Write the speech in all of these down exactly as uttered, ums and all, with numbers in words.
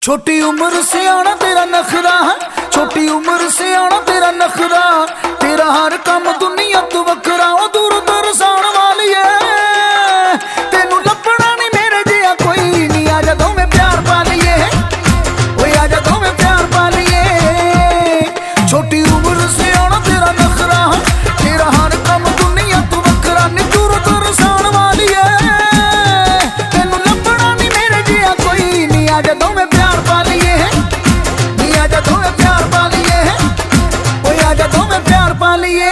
छोटी उम्र से आना तेरा नखरा है, छोटी उम्र से आना तेरा नखरा, तेरा हर काम दुनिया तू वखरा, ओ दूर दरसान वाली है तेनू लपड़ा नहीं मेरे जिया कोई नहीं, आजा दो में प्यार पा लिए, ओए आजा दो में प्यार पा लिए। छोटी उम्र से आना तेरा नखरा है, तेरा हर काम दुनिया तू वखरा, नी दूर दरसान वाली है तेनू लपड़ा नहीं मेरे जिया कोई नहीं, आजा दो में प्यार पा लिए, नी आजा दो में प्यार पा लिए, ओए आजा दो में प्यार पा लिए।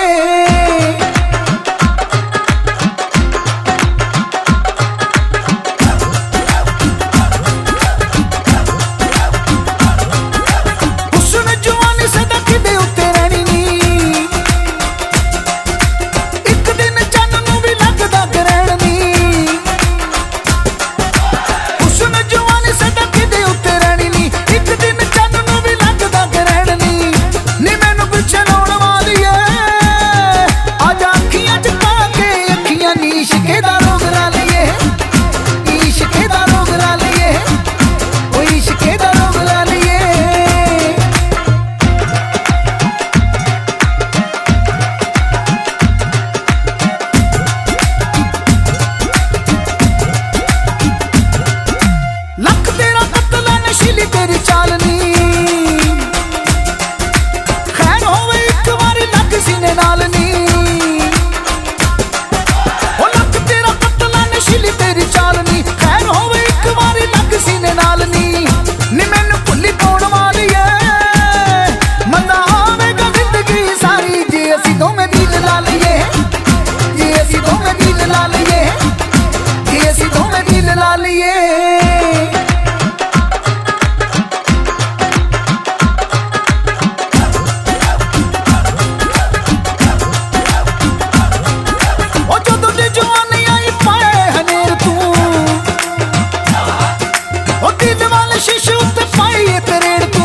तेरी चालनी खैर होवे एक बारी लग सीने नाल नी, ओ लग तेरा पतला नशीली तेरी चालनी, खैर होवे एक बारी लग सीने नाल नी, नी मैनू भुल्ली पाउण वाली है, मजा आवेगा जिंदगी सारी जे असी दोवें दिल ला लईए, जे असी दोवें दिल ला लईए, जे असी दोवें दिल ला लईए। शिशु ते पाई तेरे